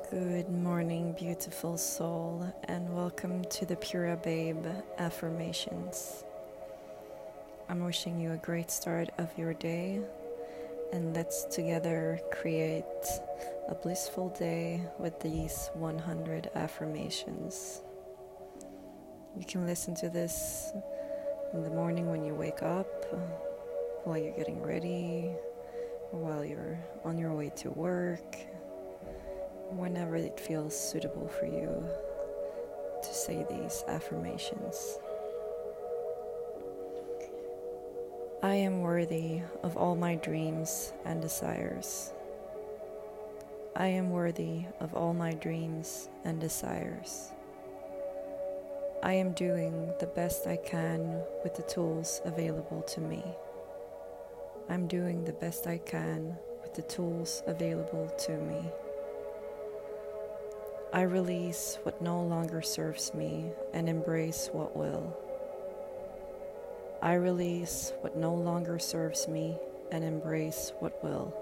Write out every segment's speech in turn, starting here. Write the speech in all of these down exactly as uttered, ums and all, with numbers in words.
Good morning, beautiful soul, and welcome to the Pura Babe Affirmations. I'm wishing you a great start of your day, and let's together create a blissful day with these one hundred affirmations. You can listen to this in the morning when you wake up, while you're getting ready, or while you're on your way to work. Whenever it feels suitable for you to say these affirmations. I am worthy of all my dreams and desires. I am worthy of all my dreams and desires. I am doing the best I can with the tools available to me. I'm doing the best I can with the tools available to me. I release what no longer serves me and embrace what will. I release what no longer serves me and embrace what will.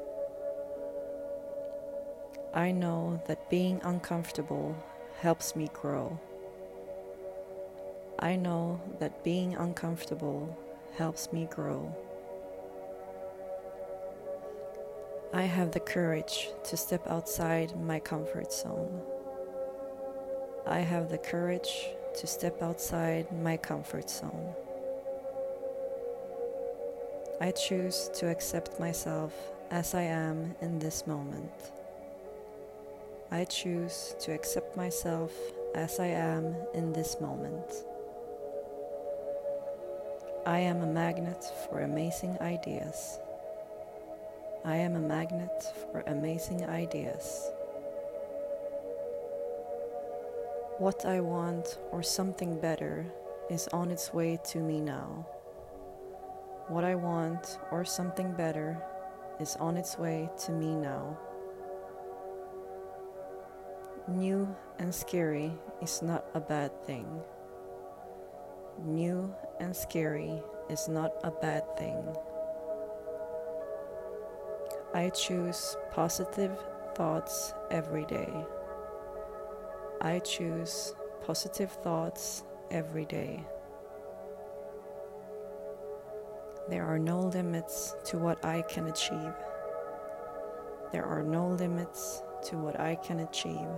I know that being uncomfortable helps me grow. I know that being uncomfortable helps me grow. I have the courage to step outside my comfort zone. I have the courage to step outside my comfort zone. I choose to accept myself as I am in this moment. I choose to accept myself as I am in this moment. I am a magnet for amazing ideas. I am a magnet for amazing ideas. What I want or something better is on its way to me now. What I want or something better is on its way to me now. New and scary is not a bad thing. New and scary is not a bad thing. I choose positive thoughts every day. I choose positive thoughts every day. There are no limits to what I can achieve. There are no limits to what I can achieve.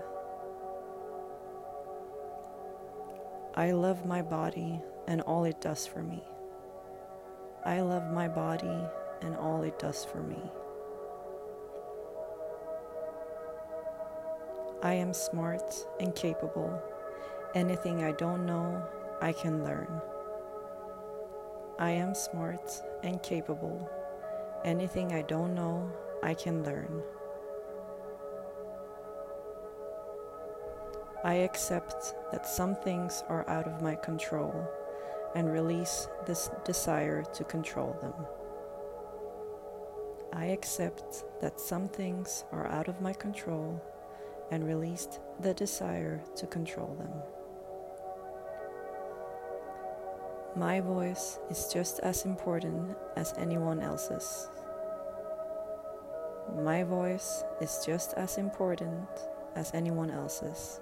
I love my body and all it does for me. I love my body and all it does for me. I am smart and capable. Anything I don't know, I can learn. I am smart and capable. Anything I don't know, I can learn. I accept that some things are out of my control and release this desire to control them. I accept that some things are out of my control and released the desire to control them. My voice is just as important as anyone else's. My voice is just as important as anyone else's.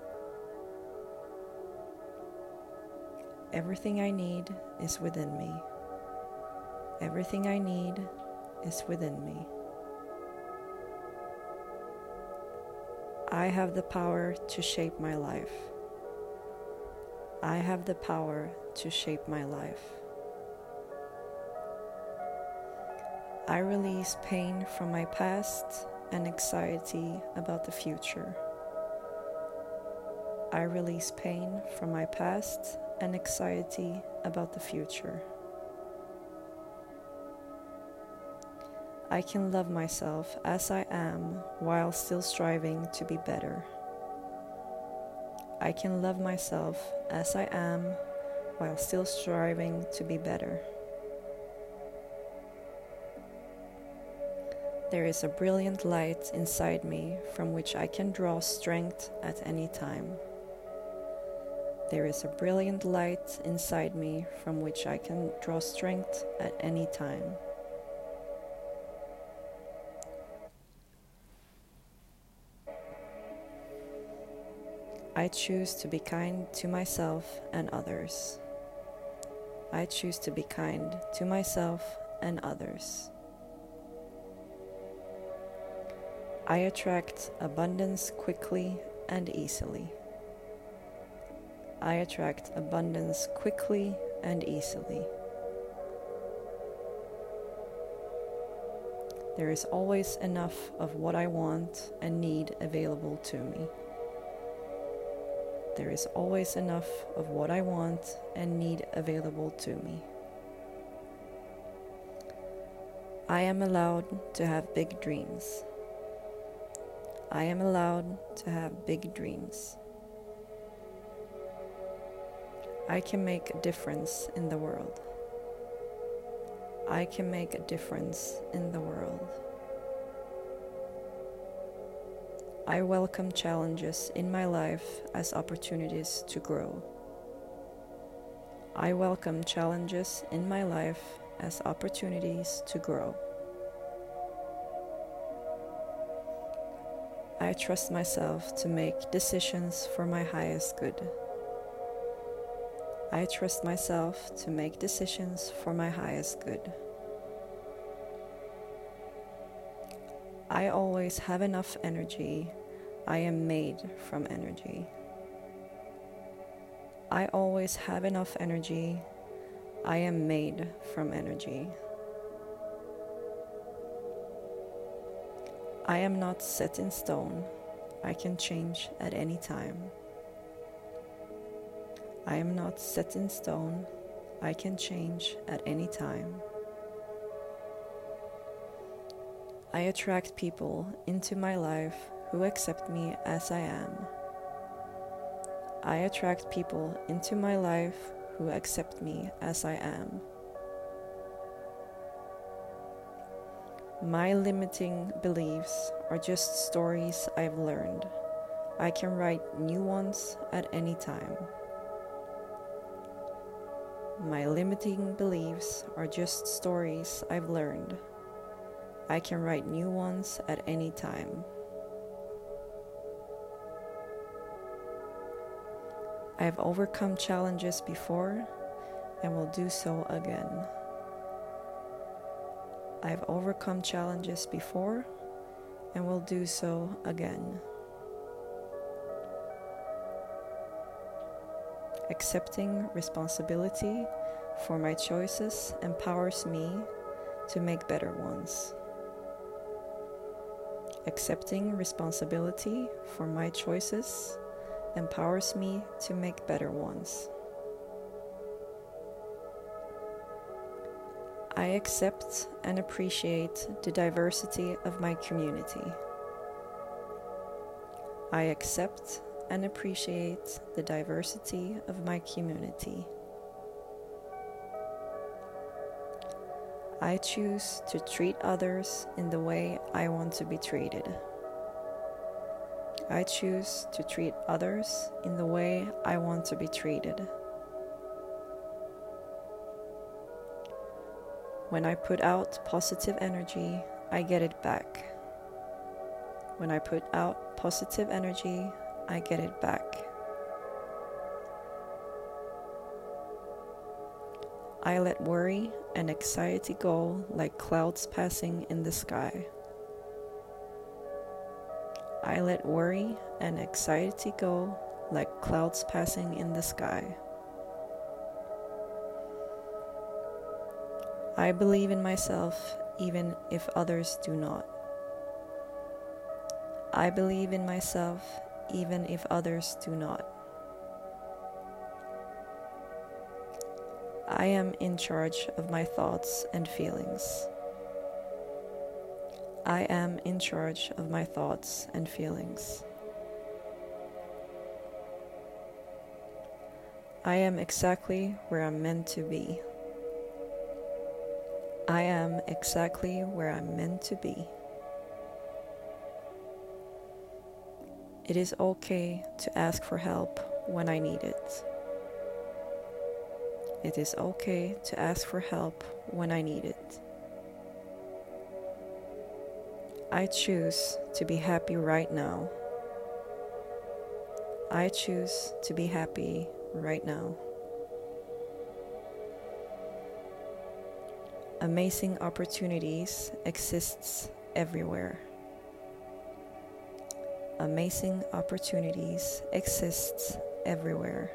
Everything I need is within me. Everything I need is within me. I have the power to shape my life. I have the power to shape my life. I release pain from my past and anxiety about the future. I release pain from my past and anxiety about the future. I can love myself as I am while still striving to be better. I can love myself as I am while still striving to be better. There is a brilliant light inside me from which I can draw strength at any time. There is a brilliant light inside me from which I can draw strength at any time. I choose to be kind to myself and others. I choose to be kind to myself and others. I attract abundance quickly and easily. I attract abundance quickly and easily. There is always enough of what I want and need available to me. There is always enough of what I want and need available to me. I am allowed to have big dreams. I am allowed to have big dreams. I can make a difference in the world. I can make a difference in the world. I welcome challenges in my life as opportunities to grow. I welcome challenges in my life as opportunities to grow. I trust myself to make decisions for my highest good. I trust myself to make decisions for my highest good. I always have enough energy. I am made from energy. I always have enough energy. I am made from energy. I am not set in stone. I can change at any time. I am not set in stone. I can change at any time. I attract people into my life who accept me as I am. I attract people into my life who accept me as I am. My limiting beliefs are just stories I've learned. I can write new ones at any time. My limiting beliefs are just stories I've learned. I can write new ones at any time. I have overcome challenges before and will do so again. I have overcome challenges before and will do so again. Accepting responsibility for my choices empowers me to make better ones. Accepting responsibility for my choices empowers me to make better ones. I accept and appreciate the diversity of my community. I accept and appreciate the diversity of my community. I choose to treat others in the way I want to be treated. I choose to treat others in the way I want to be treated. When I put out positive energy, I get it back. When I put out positive energy, I get it back. I let worry and anxiety go like clouds passing in the sky. I let worry and anxiety go like clouds passing in the sky. I believe in myself even if others do not. I believe in myself even if others do not. I am in charge of my thoughts and feelings. I am in charge of my thoughts and feelings. I am exactly where I'm meant to be. I am exactly where I'm meant to be. It is okay to ask for help when I need it. It is okay to ask for help when I need it. I choose to be happy right now. I choose to be happy right now. Amazing opportunities exists everywhere. Amazing opportunities exists everywhere.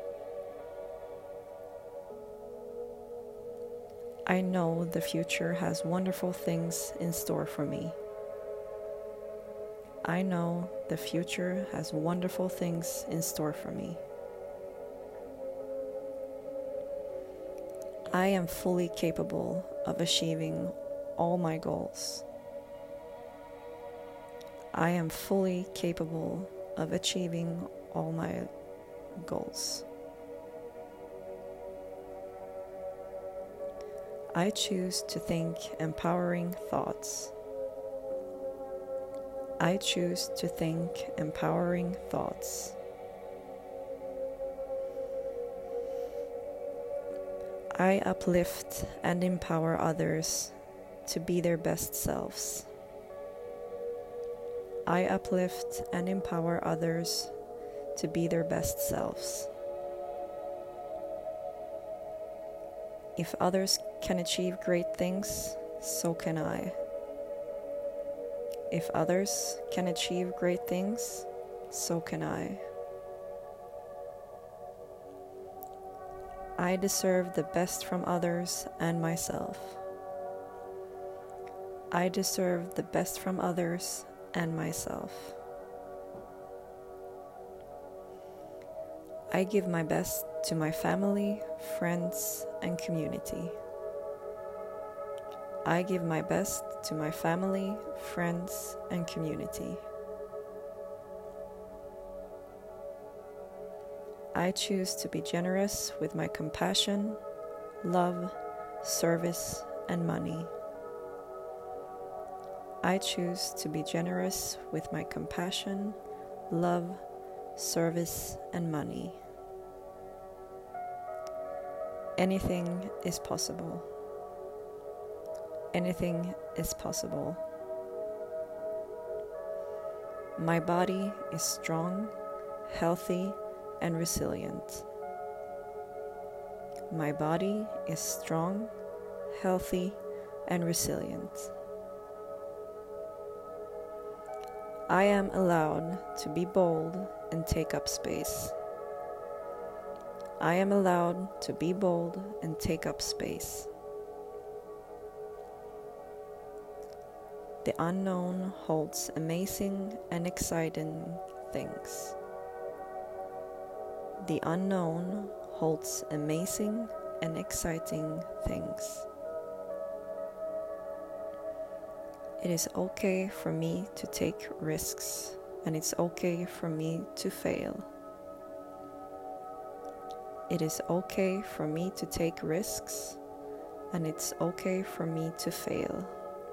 I know the future has wonderful things in store for me. I know the future has wonderful things in store for me. I am fully capable of achieving all my goals. I am fully capable of achieving all my goals. I choose to think empowering thoughts. I choose to think empowering thoughts. I uplift and empower others to be their best selves. I uplift and empower others to be their best selves. If others can achieve great things, so can I. If others can achieve great things, so can I. I deserve the best from others and myself. I deserve the best from others and myself. I give my best to my family, friends, and community. I give my best to my family, friends, and community. I choose to be generous with my compassion, love, service, and money. I choose to be generous with my compassion, love, service, and money. Anything is possible. Anything is possible. My body is strong, healthy, and resilient. My body is strong, healthy, and resilient. I am allowed to be bold and take up space. I am allowed to be bold and take up space. The unknown holds amazing and exciting things. The unknown holds amazing and exciting things. It is okay for me to take risks, and it's okay for me to fail. It is okay for me to take risks, and it's okay for me to fail.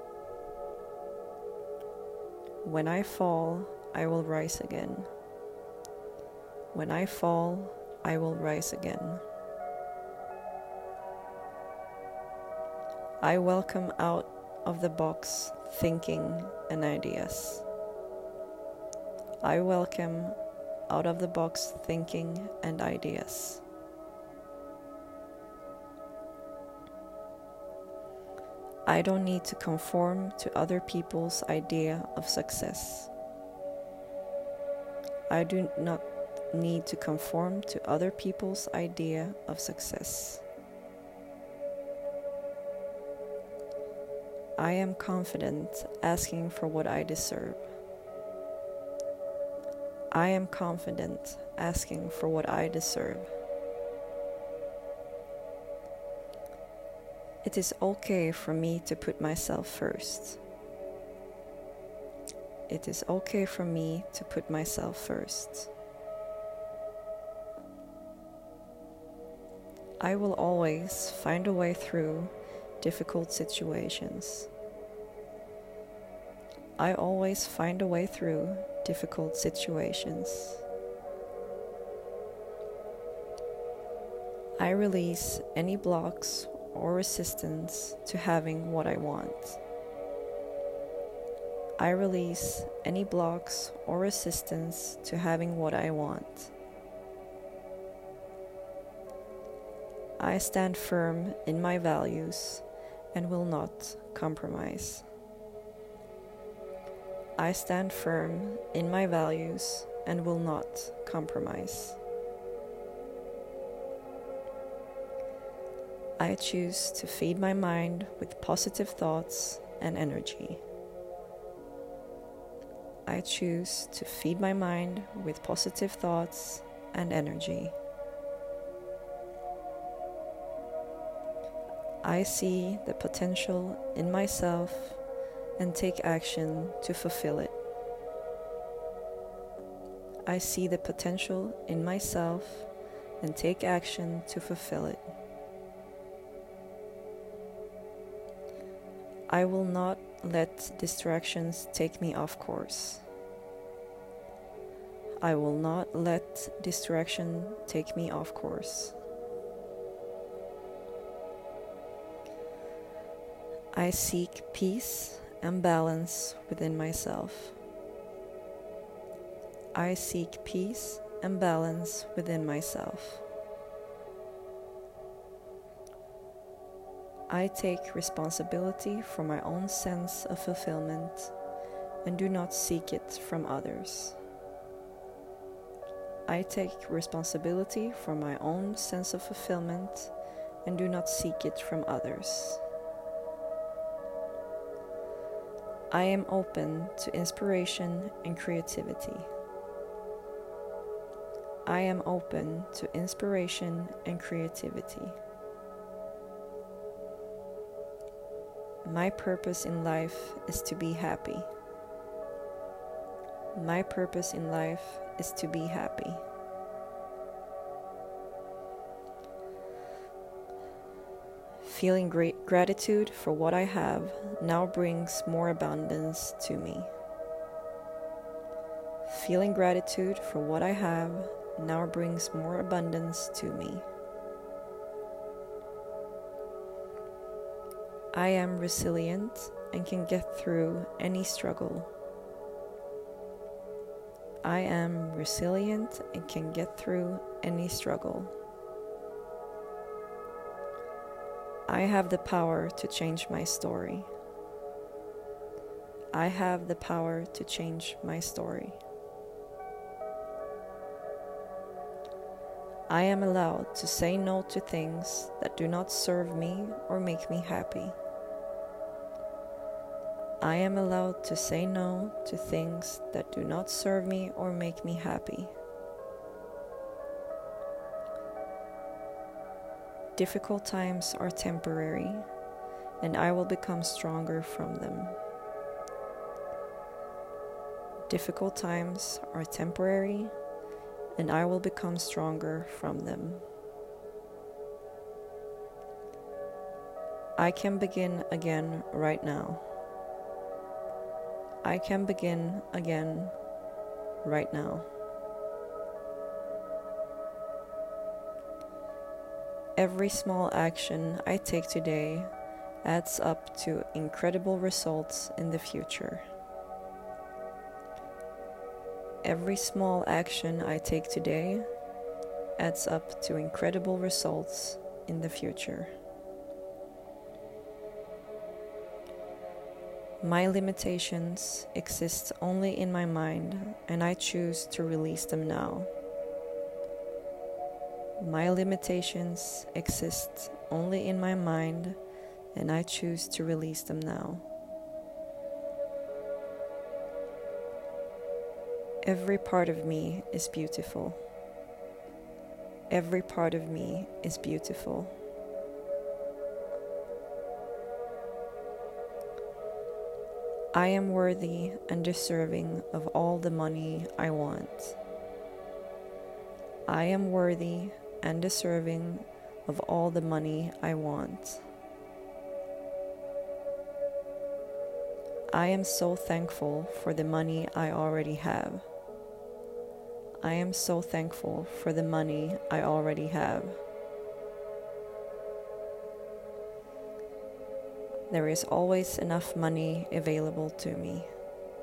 When I fall, I will rise again. When I fall, I will rise again. I welcome out of the box thinking and ideas. I welcome out of the box thinking and ideas. I don't need to conform to other people's idea of success. I do not need to conform to other people's idea of success. I am confident asking for what I deserve. I am confident asking for what I deserve. It is okay for me to put myself first. It is okay for me to put myself first. I will always find a way through difficult situations. I always find a way through difficult situations. I release any blocks or resistance to having what I want. I release any blocks or resistance to having what I want. I stand firm in my values and will not compromise. I stand firm in my values and will not compromise. I choose to feed my mind with positive thoughts and energy. I choose to feed my mind with positive thoughts and energy. I see the potential in myself and take action to fulfill it. I see the potential in myself and take action to fulfill it. I will not let distractions take me off course. I will not let distraction take me off course. I seek peace and balance within myself. I seek peace and balance within myself. I take responsibility for my own sense of fulfillment and do not seek it from others. I take responsibility for my own sense of fulfillment and do not seek it from others. I am open to inspiration and creativity. I am open to inspiration and creativity. My purpose in life is to be happy. My purpose in life is to be happy. Feeling great gratitude for what I have now brings more abundance to me. Feeling gratitude for what I have now brings more abundance to me. I am resilient and can get through any struggle. I am resilient and can get through any struggle. I have the power to change my story. I have the power to change my story. I am allowed to say no to things that do not serve me or make me happy. I am allowed to say no to things that do not serve me or make me happy. Difficult times are temporary, and I will become stronger from them. Difficult times are temporary, and I will become stronger from them. I can begin again right now. I can begin again right now. Every small action I take today adds up to incredible results in the future. Every small action I take today adds up to incredible results in the future. My limitations exist only in my mind, and I choose to release them now. My limitations exist only in my mind, and I choose to release them now. Every part of me is beautiful. Every part of me is beautiful. I am worthy and deserving of all the money I want. I am worthy and deserving of all the money I want. I am so thankful for the money I already have. I am so thankful for the money I already have. There is always enough money available to me.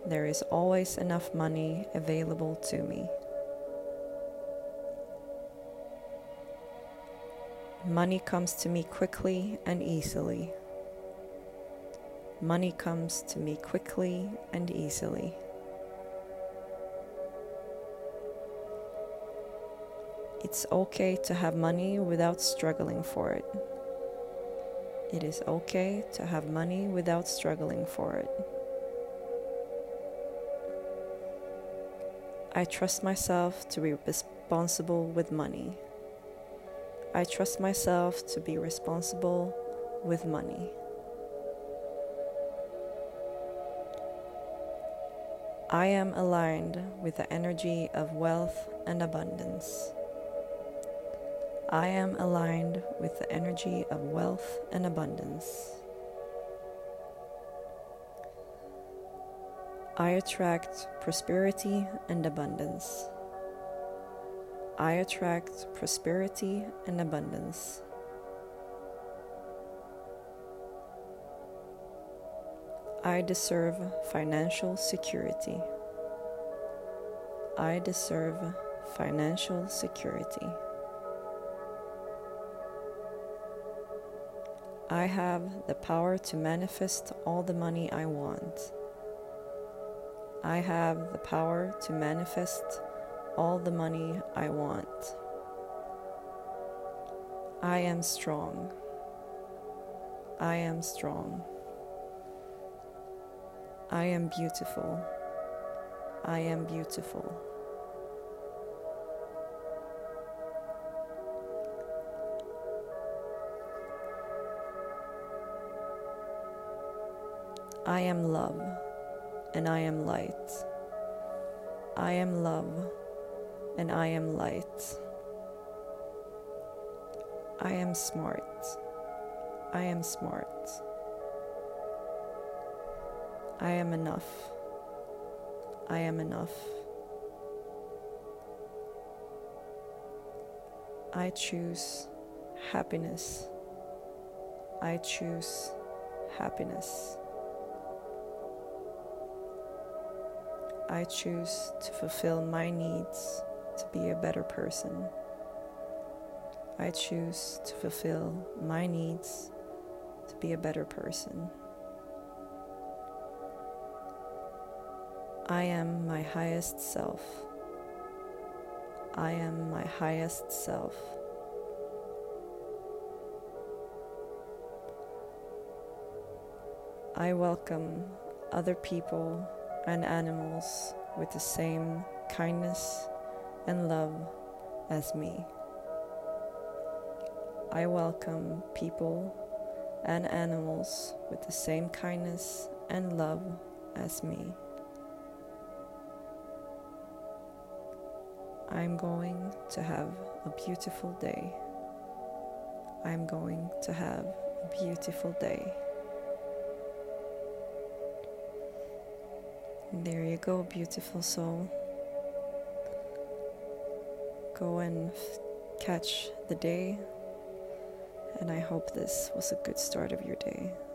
There is always enough money available to me. Money comes to me quickly and easily. Money comes to me quickly and easily. It's okay to have money without struggling for it. It is okay to have money without struggling for it. I trust myself to be responsible with money. I trust myself to be responsible with money. I am aligned with the energy of wealth and abundance. I am aligned with the energy of wealth and abundance. I attract prosperity and abundance. I attract prosperity and abundance. I deserve financial security. I deserve financial security. I have the power to manifest all the money I want. I have the power to manifest all the money I want. I am strong. I am strong. I am beautiful. I am beautiful. I am love, and I am light. I am love, and I am light. I am smart. I am smart. I am enough. I am enough. I choose happiness. I choose happiness. I choose to fulfill my needs to be a better person. I choose to fulfill my needs to be a better person. I am my highest self. I am my highest self. I welcome other people and animals with the same kindness and love as me. I welcome people and animals with the same kindness and love as me. I'm going to have a beautiful day. I'm going to have a beautiful day. There you go, beautiful soul. Go and f- catch the day, and I hope this was a good start of your day.